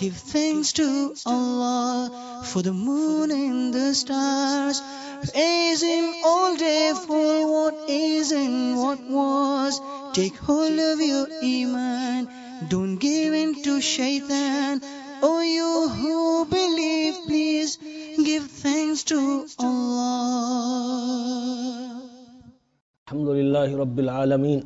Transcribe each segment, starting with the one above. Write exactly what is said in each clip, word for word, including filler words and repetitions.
Give thanks to Allah for the moon and the stars. Praise Him all day for what is and what was. Take hold of your Iman, don't give in to shaitan. O you who believe, please give thanks to Allah. Alhamdulillahi Rabbil Alameen.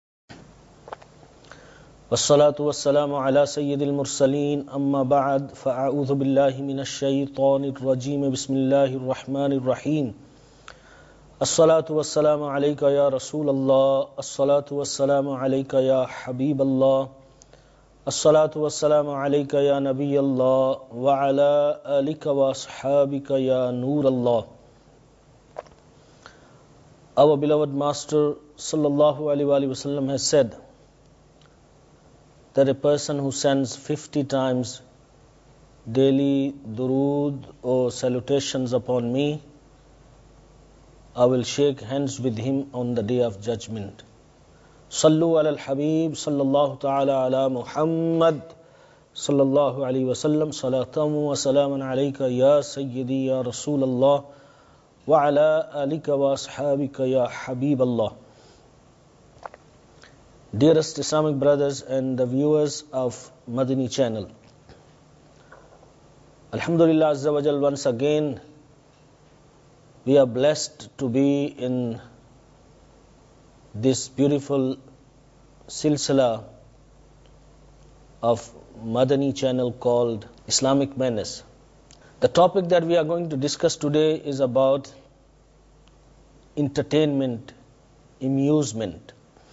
والصلاة والسلام على سيد المرسلين أما بعد فأعوذ بالله من الشيطان الرجيم بسم الله الرحمن الرحيم الصلاة والسلام عليك يا رسول الله الصلاة والسلام عليك يا حبيب الله الصلاة والسلام عليك يا نبي الله وعلى آلك وأصحابك يا نور الله. Our beloved Master Sallallahu Alaihi Wasallam has said that a person who sends fifty times daily durood or salutations upon me, I will shake hands with him on the day of judgment. Sallu ala al-Habib sallallahu ta'ala ala Muhammad sallallahu alayhi wa sallam salatamu wa salaman alayka ya Sayyidi ya Rasulallah wa ala alika wa ashabika ya Habib Allah. Dearest Islamic brothers and the viewers of Madani channel, Alhamdulillah Azza wa Jal, once again we are blessed to be in this beautiful silsila of Madani channel called Islamic Menace. The topic that we are going to discuss today is about entertainment, amusement.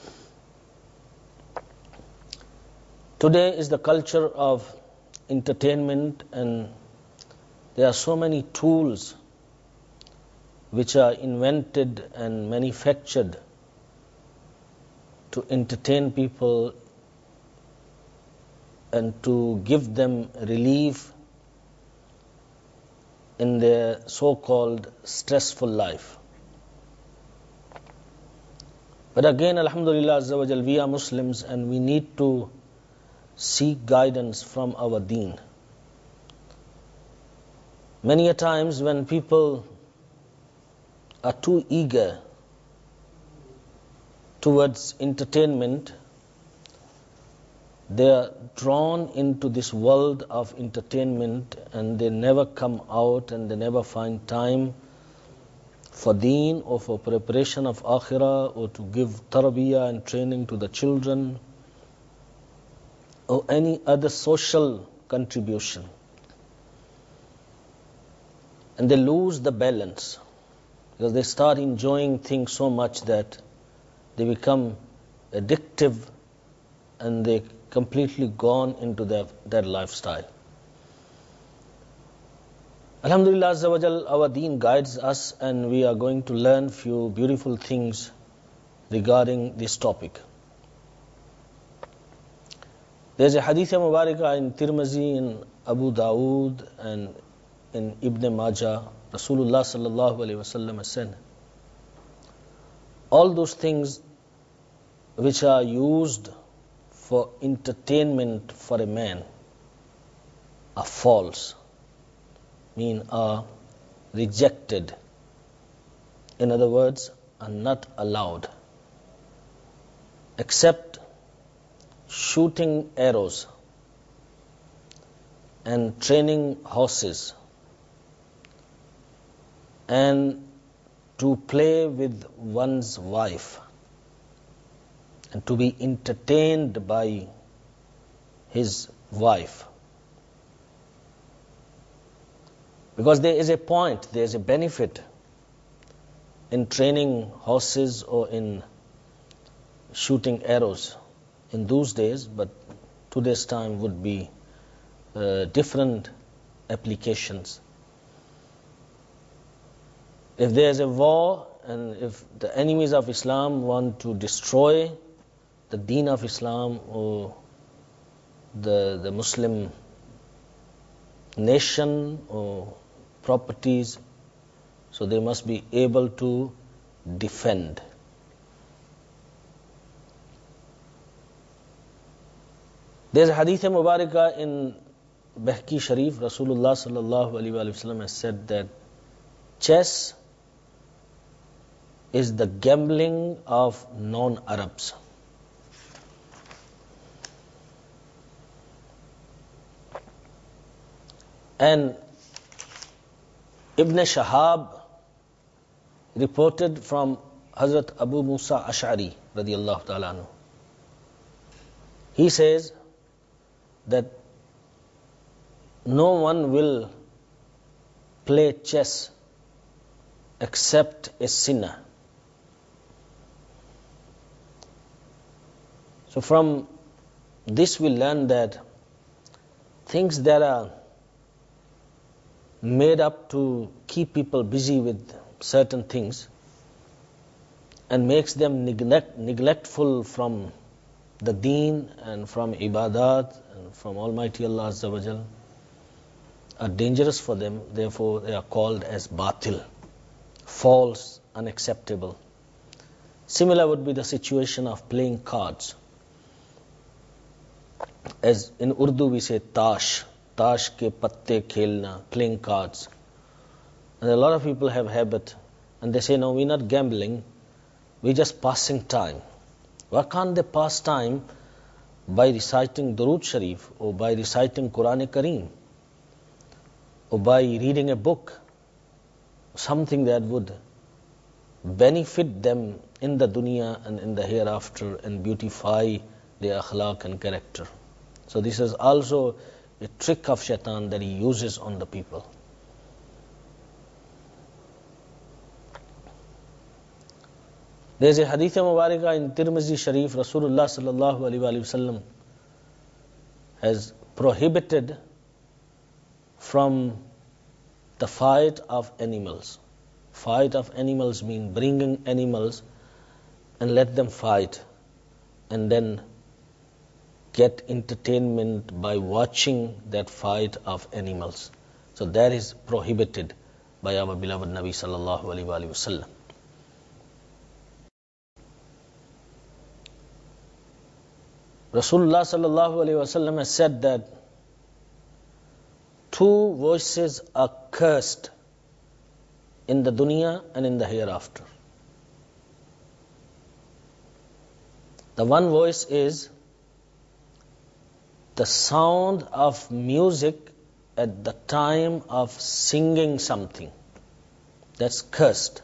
Today is the culture of entertainment, and there are so many tools which are invented and manufactured to entertain people and to give them relief in their so-called stressful life. But again, Alhamdulillah Azza wa Jal, we are Muslims and we need to seek guidance from our deen. Many a times when people are too eager towards entertainment, they are drawn into this world of entertainment and they never come out and they never find time for deen or for preparation of akhirah or to give tarbiyah and training to the children or any other social contribution. And they lose the balance because they start enjoying things so much that they become addictive and they completely gone into their, their lifestyle. Alhamdulillah Azza wa Jal, our deen guides us and we are going to learn few beautiful things regarding this topic. There's a hadith mubarakah in Tirmizi, in Abu Dawood and in Ibn Majah. Rasulullah sallallahu alayhi wasallam has said, all those things which are used for entertainment for a man are false, mean are rejected. In other words, are not allowed, except shooting arrows and training horses and to play with one's wife and to be entertained by his wife. Because there is a point, there is a benefit in training horses or in shooting arrows in those days, but today's time would be uh, different applications. If there is a war and if the enemies of Islam want to destroy the deen of Islam or the, the Muslim nation or properties, so they must be able to defend. There's a hadith mubarakah in Bahki Sharif, Rasulullah sallallahu alaihi wasallam has said that chess is the gambling of non-Arabs. And Ibn Shahab reported from Hazrat Abu Musa Ash'ari radiyallahu ta'ala anhu. He says that no one will play chess except a sinner. So from this we learn that things that are made up to keep people busy with certain things and makes them neglect, neglectful from the deen and from ibadat and from Almighty Allah Azza wa Jal are dangerous for them. Therefore they are called as batil, false, unacceptable. Similar would be the situation of playing cards. As in Urdu we say tash, tash ke patte khelna, playing cards. And a lot of people have habit and they say, no, we're not gambling, we're just passing time. Why can't they pass time by reciting Durood Sharif or by reciting Quran Kareem or by reading a book, something that would benefit them in the dunya and in the hereafter and beautify their akhlaq and character. So this is also a trick of shaitan that he uses on the people. There is a hadith mubarakah in Tirmizi Sharif. Rasulullah sallallahu alaihi wasallam has prohibited from the fight of animals. Fight of animals mean bringing animals and let them fight and then get entertainment by watching that fight of animals. So that is prohibited by our beloved Nabi sallallahu alaihi wasallam. Rasulullah sallallahu alaihi wasallam has said that two voices are cursed in the dunya and in the hereafter. The one voice is the sound of music at the time of singing something. That's cursed.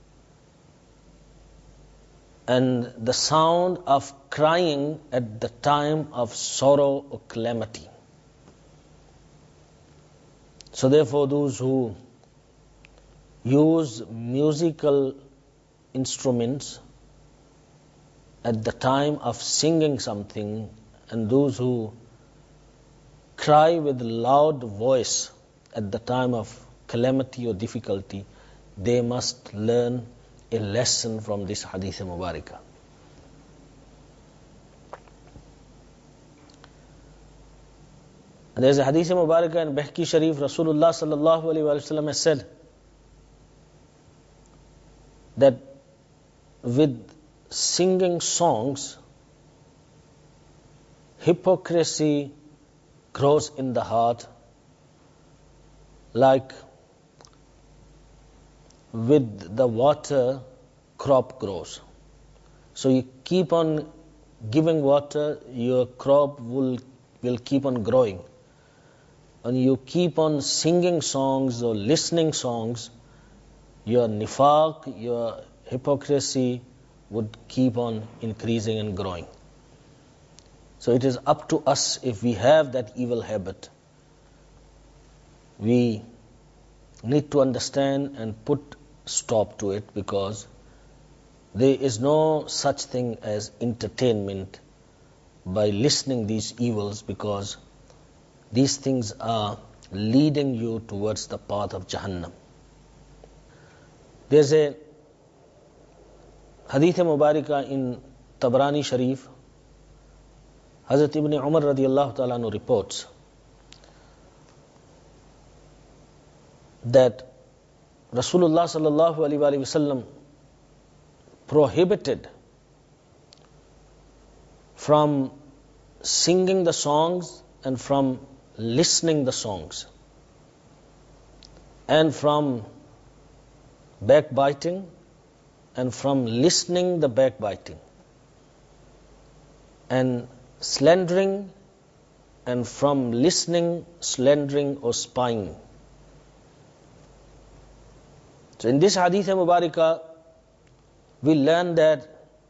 And the sound of crying at the time of sorrow or calamity. So therefore those who use musical instruments at the time of singing something and those who cry with loud voice at the time of calamity or difficulty, they must learn a lesson from this hadith mubarakah. And there is a hadith mubarakah in Bahki Sharif. Rasulullah sallallahu alaihi wasallam has said that with singing songs, hypocrisy grows in the heart like with the water crop grows. So you keep on giving water, your crop will, will keep on growing. And you keep on singing songs or listening songs, your nifaq, your hypocrisy would keep on increasing and growing. So it is up to us if we have that evil habit. We need to understand and put stop to it, because there is no such thing as entertainment by listening these evils, because these things are leading you towards the path of Jahannam. There's a hadith mubarakah in Tabrani Sharif. Hazrat Ibn Umar radiyallahu ta'ala anhu reports that Rasulullah sallallahu alaihi wasallam prohibited from singing the songs and from listening the songs, and from backbiting, and from listening the backbiting, and slandering, and from listening, slandering or spying. So in this hadith Mubarakah, we learn that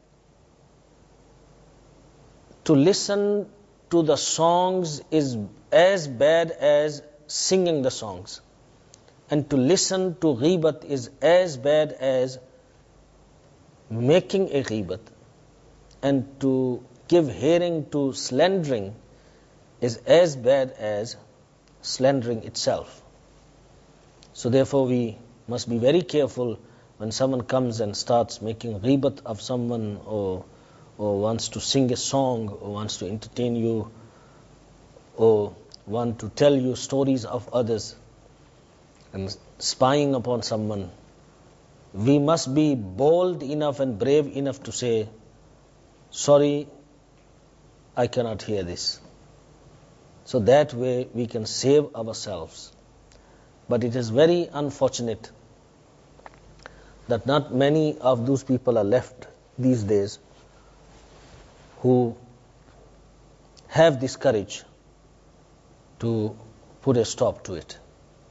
to listen to the songs is as bad as singing the songs. And to listen to ghibat is as bad as making a ghibat. And to give hearing to slandering is as bad as slandering itself. So therefore we must be very careful when someone comes and starts making ghibat of someone, or or wants to sing a song, or wants to entertain you, or want to tell you stories of others, and spying upon someone. We must be bold enough and brave enough to say, sorry, I cannot hear this. So that way we can save ourselves. But it is very unfortunate that not many of those people are left these days who have this courage to put a stop to it.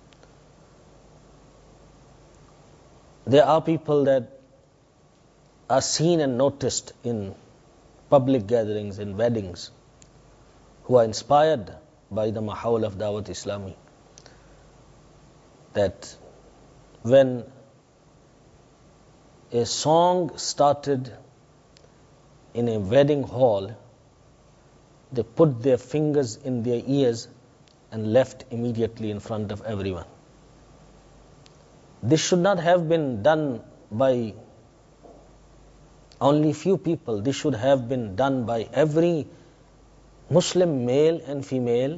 There are people that are seen and noticed in public gatherings, in weddings, who are inspired by the Mahaul of Dawat Islami. That when a song started in a wedding hall, they put their fingers in their ears and left immediately in front of everyone. This should not have been done by only few people. This should have been done by every Muslim male and female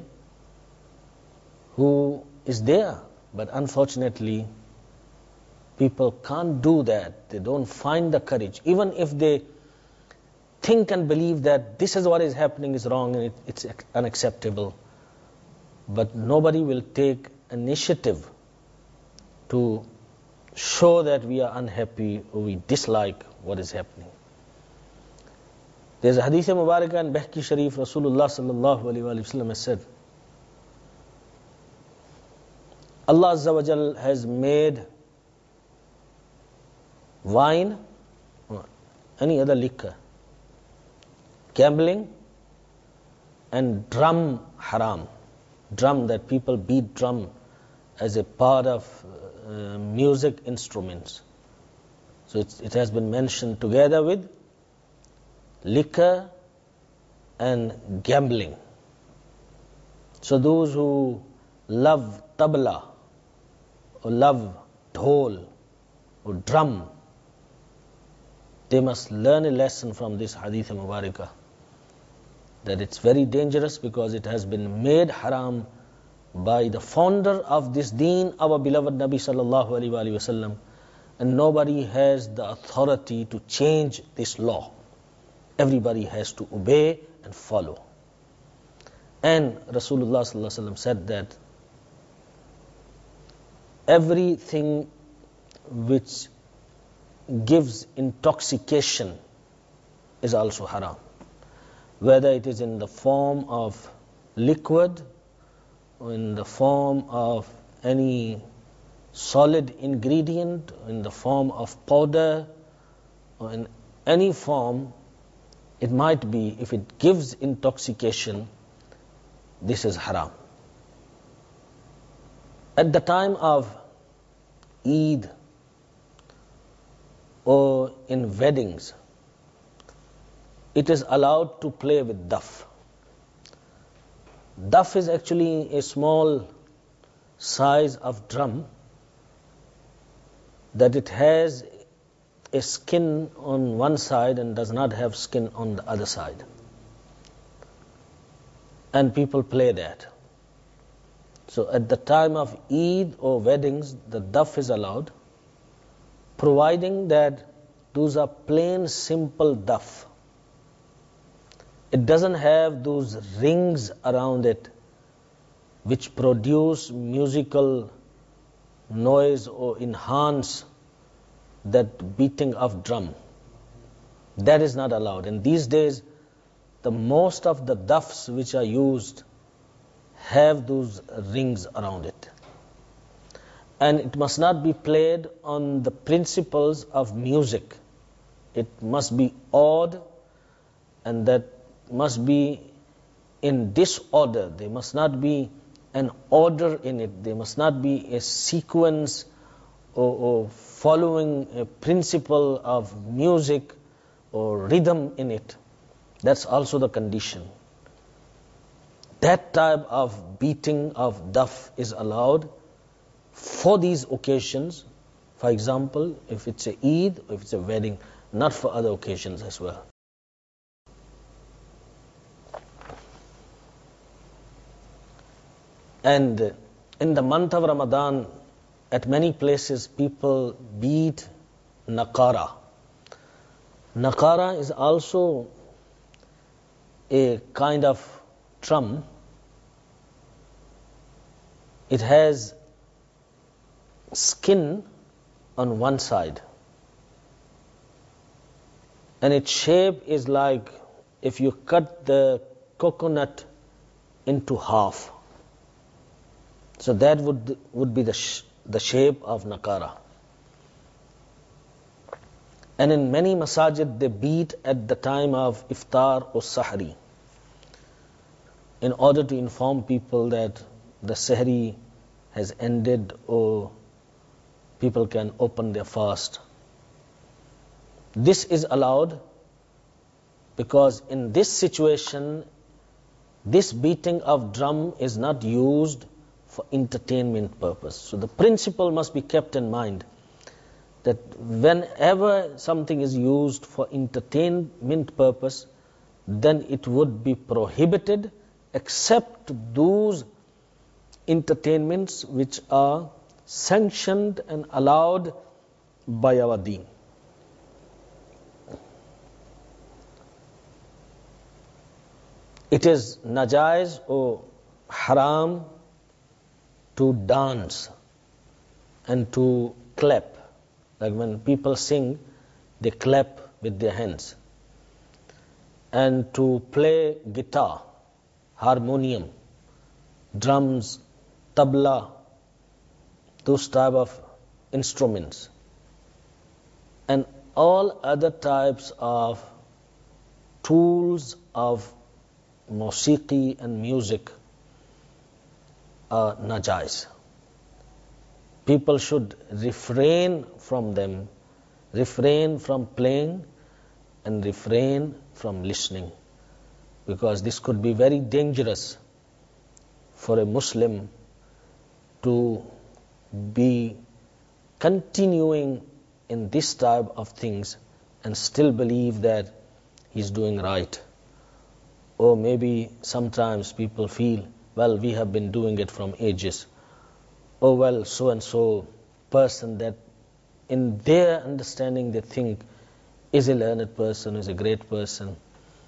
who is there. But unfortunately, people can't do that. They don't find the courage. Even if they think and believe that this is what is happening is wrong and it, it's unacceptable. But nobody will take initiative to show that we are unhappy or we dislike what is happening. There's a hadith Mubarakah in Bahki Sharif, Rasulullah sallallahu alayhi wa sallam has said, Allah Azza wa Jal has made wine, or any other liquor, gambling, and drum haram. Drum, that people beat drum as a part of uh, music instruments. So it's, it has been mentioned together with liquor and gambling. So those who love tabla, or love dhol, or drum, they must learn a lesson from this hadith Mubarakah, that it's very dangerous because it has been made haram by the founder of this deen, our beloved Nabi sallallahu alaihi wasallam, and nobody has the authority to change this law. Everybody has to obey and follow. And Rasulullah sallallahu alaihi wasallam said that everything which gives intoxication is also haram, whether it is in the form of liquid or in the form of any solid ingredient, in the form of powder, or in any form it might be. If it gives intoxication, this is haram. At the time of Eid or in weddings, it is allowed to play with duff. Duff is actually a small size of drum that it has a skin on one side and does not have skin on the other side. And people play that. So at the time of Eid or weddings, the duff is allowed, providing that those are plain, simple duff. It doesn't have those rings around it which produce musical noise or enhance that beating of drum. That is not allowed. And these days, the most of the duffs which are used have those rings around it. And it must not be played on the principles of music. It must be odd, and that must be in disorder. There must not be an order in it. There must not be a sequence or, or following a principle of music or rhythm in it. That's also the condition. That type of beating of duff is allowed for these occasions. For example, if it's a Eid, or if it's a wedding, not for other occasions as well. And in the month of Ramadan, at many places people beat naqara. Naqara is also a kind of drum. It has skin on one side, and its shape is like if you cut the coconut into half. So that would would be the sh the shape of naqara. And in many masajid they beat at the time of iftar or sahri, in order to inform people that the sahri has ended or people can open their fast. This is allowed because in this situation, this beating of drum is not used for entertainment purpose. So the principle must be kept in mind that whenever something is used for entertainment purpose, then it would be prohibited except those entertainments which are sanctioned and allowed by our deen. It is najaiz or haram to dance and to clap. Like when people sing, they clap with their hands. And to play guitar, harmonium, drums, tabla, those type of instruments. And all other types of tools of musiqi and music are najais. People should refrain from them, refrain from playing, and refrain from listening, because this could be very dangerous for a Muslim to be continuing in this type of things and still believe that he's doing right. Or maybe sometimes people feel, well, we have been doing it from ages. Oh, well, so and so person that in their understanding they think is a learned person, is a great person.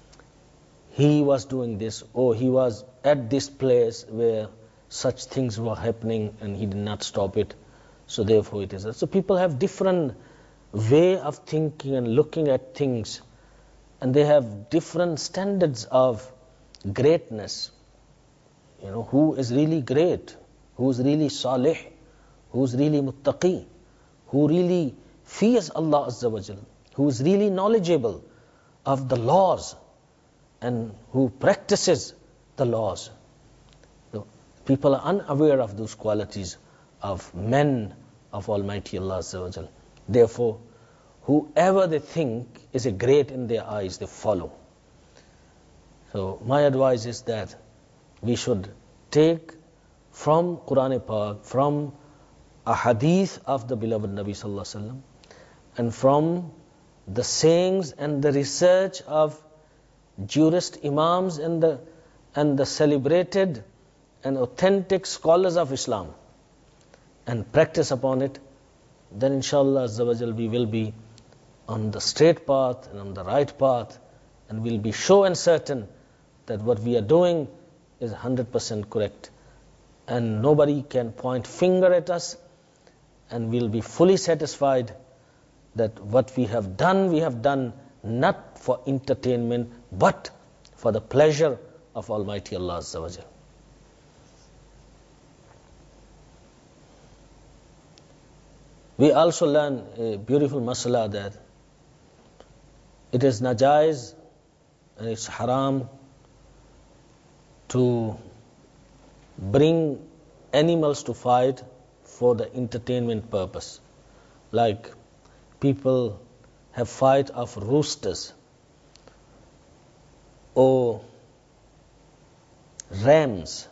He was doing this, or he was at this place where such things were happening and he did not stop it, so therefore it is. So people have different way of thinking and looking at things, and they have different standards of greatness. You know, who is really great, who is really salih, who is really muttaqi, who really fears Allah Azza wa Jal, who is really knowledgeable of the laws and who practices the laws. People are unaware of those qualities of men of Almighty Allah Azza wa Jal. Therefore, whoever they think is a great in their eyes, they follow. So my advice is that we should take from Quran Pak, from a hadith of the beloved Nabi Sallallahu Alaihi Wasallam, and from the sayings and the research of jurist imams and the and the celebrated and authentic scholars of Islam, and practice upon it, then inshallah Azza wa Jal we will be on the straight path and on the right path, and we'll be sure and certain that what we are doing is one hundred percent correct. and nobody can point finger at us, and we'll be fully satisfied that what we have done, we have done not for entertainment, but for the pleasure of Almighty Allah Azza wa Jal. We also learn a beautiful masala that it is najaiz and it's haram to bring animals to fight for the entertainment purpose. Like people have fight of roosters or rams,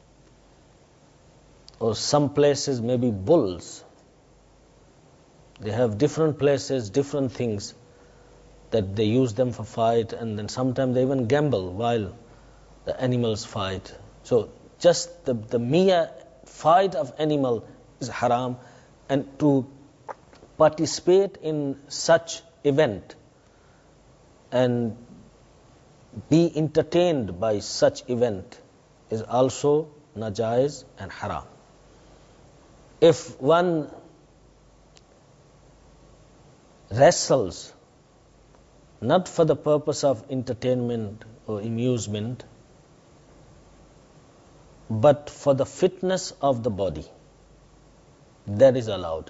or some places maybe bulls. They have different places, different things that they use them for fight, and then sometimes they even gamble while the animals fight. So just the, the mere fight of animal is haram, and to participate in such event and be entertained by such event is also najaiz and haram. If one wrestles not for the purpose of entertainment or amusement, but for the fitness of the body, that is allowed.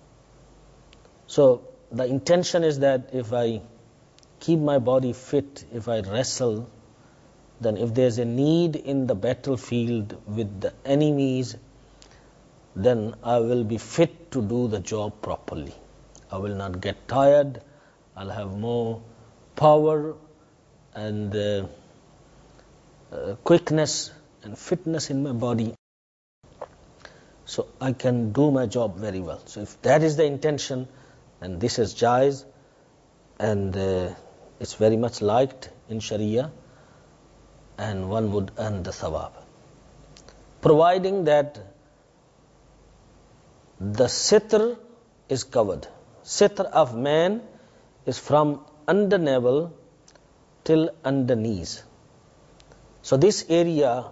So the intention is that if I keep my body fit, if I wrestle, then if there's a need in the battlefield with the enemies, then I will be fit to do the job properly. I will not get tired. I'll have more power and uh, uh, quickness and fitness in my body, so I can do my job very well. So if that is the intention, then this is jaiz, and uh, it's very much liked in Sharia, and one would earn the thawab, providing that the sitr is covered. Sitr of man is from under navel till under knees. So this area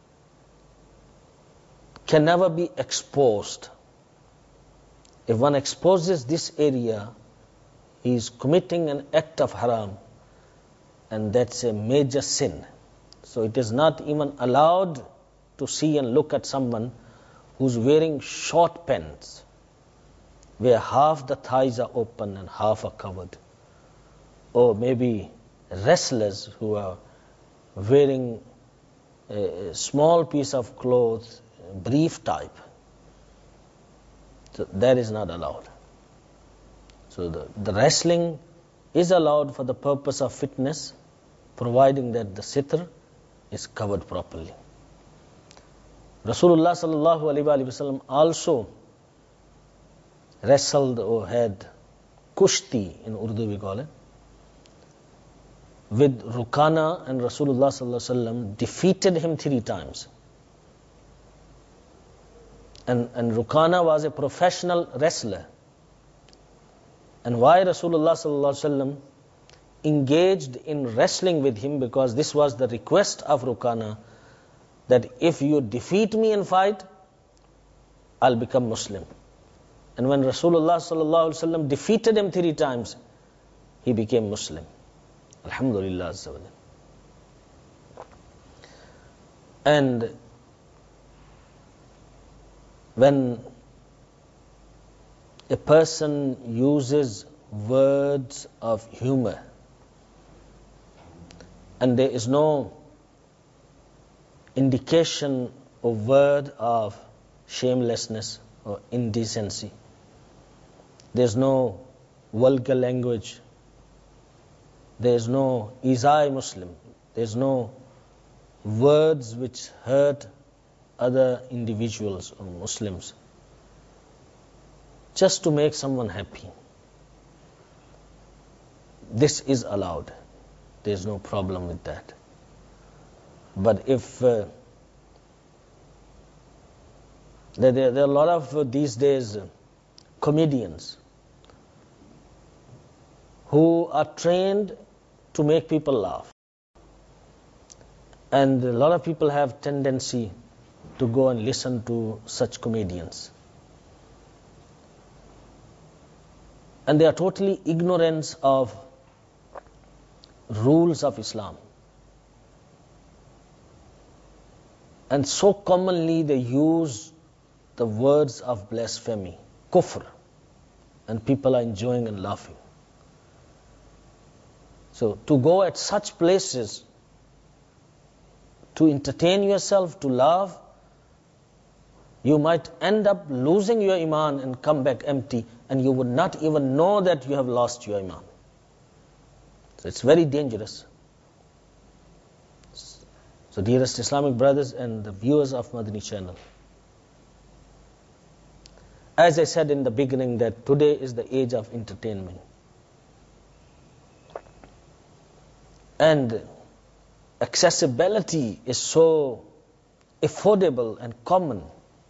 can never be exposed. If one exposes this area, he is committing an act of haram, and that's a major sin. So it is not even allowed to see and look at someone who's wearing short pants, where half the thighs are open and half are covered. Or maybe wrestlers who are wearing a small piece of cloth, brief type. So that is not allowed. So the, the wrestling is allowed for the purpose of fitness, providing that the sitr is covered properly. Rasulullah sallallahu alaihi wasallam also wrestled or had kushti, in Urdu we call it, with Rukana, and Rasulullah sallallahu alaihi wasallam defeated him three times. And, and Rukana was a professional wrestler. And why Rasulullah sallallahu alaihi wasallam engaged in wrestling with him? Because this was the request of Rukana, that if you defeat me in fight, I'll become Muslim. And when Rasulullah sallallahu alaihi wasallam defeated him three times, he became Muslim. Alhamdulillah Azza wa Jal. And when a person uses words of humor, and there is no indication or word of shamelessness or indecency, there's no vulgar language, there's no Izai Muslim, there's no words which hurt other individuals or Muslims, just to make someone happy. This is allowed. There's no problem with that. But if uh, there, there, there are a lot of uh, these days uh, comedians who are trained to make people laugh. And a lot of people have tendency to go and listen to such comedians. And they are totally ignorant of rules of Islam. And so commonly they use the words of blasphemy, kufr, and people are enjoying and laughing. So to go at such places to entertain yourself, to laugh, you might end up losing your iman and come back empty, and you would not even know that you have lost your iman. So it's very dangerous. So dearest Islamic brothers and the viewers of Madani channel, as I said in the beginning, that today is the age of entertainment. And accessibility is so affordable and common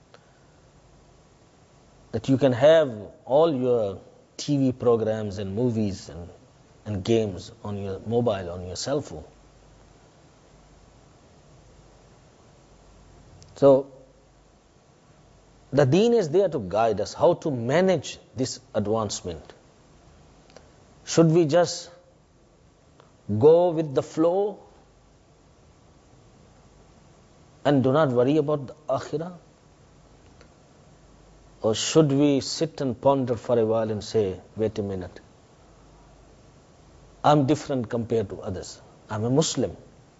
that you can have all your T V programs and movies and, and games on your mobile, on your cell phone. So, the deen is there to guide us how to manage this advancement. Should we just go with the flow and do not worry about the akhirah? Or should we sit and ponder for a while and say, wait a minute, I'm different compared to others. I'm a Muslim.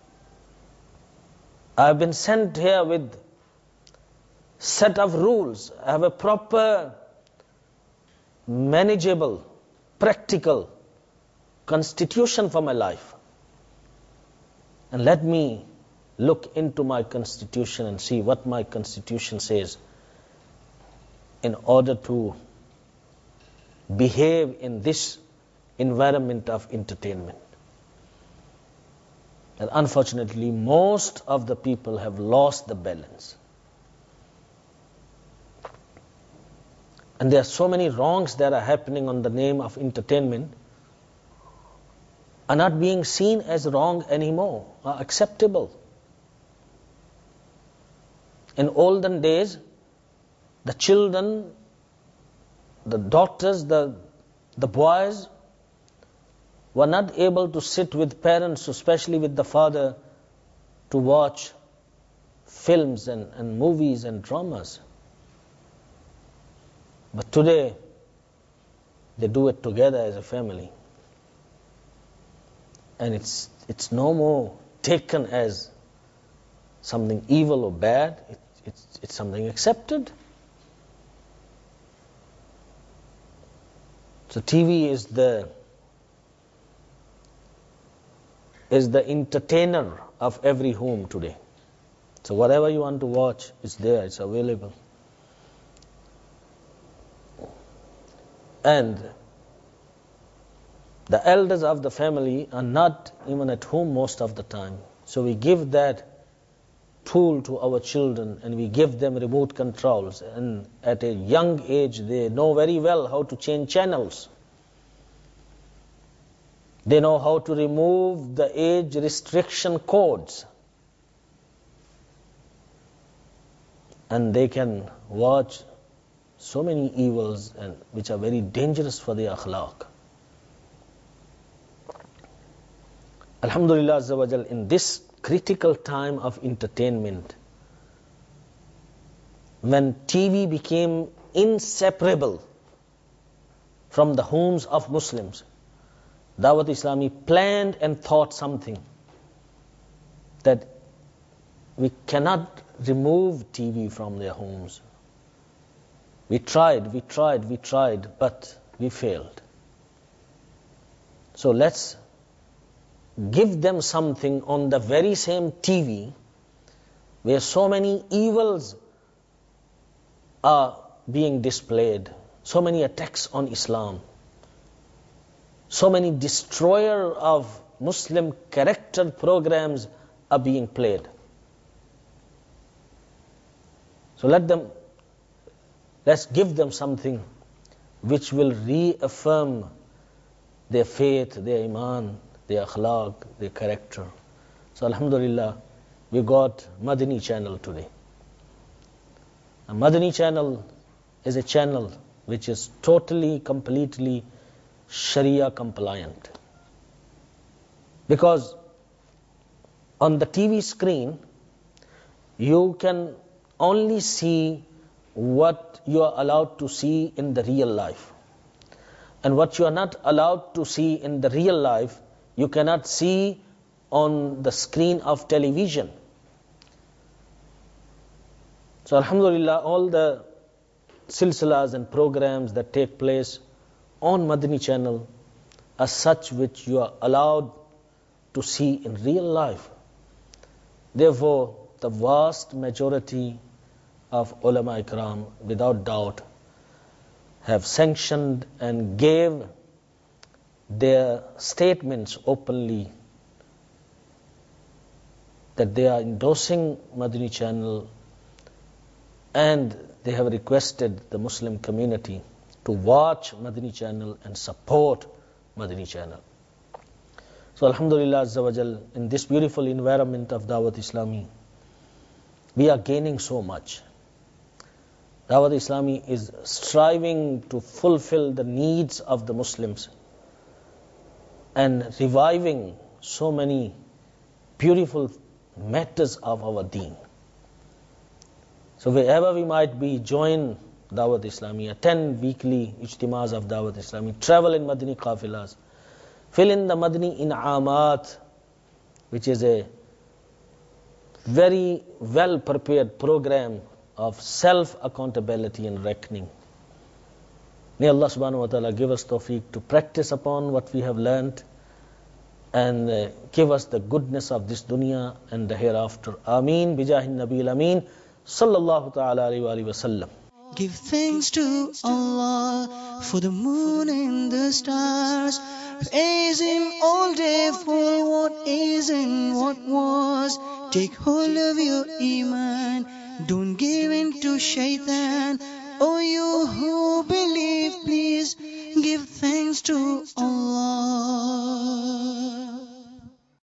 I've been sent here with set of rules. I have a proper, manageable, practical constitution for my life. And let me look into my constitution and see what my constitution says in order to behave in this environment of entertainment. And unfortunately, most of the people have lost the balance. And there are so many wrongs that are happening on the name of entertainment are not being seen as wrong anymore, are acceptable. In olden days, the children, the daughters, the, the boys were not able to sit with parents, especially with the father, to watch films and, and movies and dramas. But today, they do it together as a family. And it's, it's no more taken as something evil or bad. It, it's, it's something accepted. So T V is the is the entertainer of every home today. So whatever you want to watch is there, it's available. And the elders of the family are not even at home most of the time. So we give that tool to our children and we give them remote controls. And at a young age, they know very well how to change channels. They know how to remove the age restriction codes. And they can watch so many evils and which are very dangerous for the akhlaq. Alhamdulillah Azza wa Jal, in this critical time of entertainment, when T V became inseparable from the homes of Muslims, Dawat Islami planned and thought something that we cannot remove T V from their homes. We tried, we tried, we tried, but we failed. So let's give them something on the very same T V where so many evils are being displayed, so many attacks on Islam, so many destroyer of Muslim character programs are being played. So let them, let's give them something which will reaffirm their faith, their iman, their akhlaq, their character. So alhamdulillah, we got Madani channel today. A Madani channel is a channel which is totally, completely Sharia compliant. Because on the T V screen, you can only see what you are allowed to see in the real life. And what you are not allowed to see in the real life, you cannot see on the screen of television. So alhamdulillah, all the silsilas and programs that take place on Madani channel are such which you are allowed to see in real life. Therefore, the vast majority of ulama ikram, without doubt, have sanctioned and gave their statements openly that they are endorsing Madani channel, and they have requested the Muslim community to watch Madani channel and support Madani channel. So alhamdulillah azza wa jal, in this beautiful environment of Dawat Islami, we are gaining so much. Dawat Islami is striving to fulfill the needs of the Muslims and reviving so many beautiful matters of our deen. So wherever we might be, join Dawat Islami, attend weekly ijtimas of Dawat Islami, travel in Madani qafilas, fill in the Madani in'amat, which is a very well prepared program of self-accountability and reckoning. May Allah subhanahu wa ta'ala give us tawfiq to practice upon what we have learned and uh, give us the goodness of this dunya and the hereafter. Ameen. Bijahin Nabil Ameen. Sallallahu ta'ala alayhi wa alihi wa sallam. Give thanks to Allah for the moon and the stars. Praise Him all day for what is and what was. Take hold of your iman. Don't give in to shaitan. Oh, you who believe, please give thanks to Allah.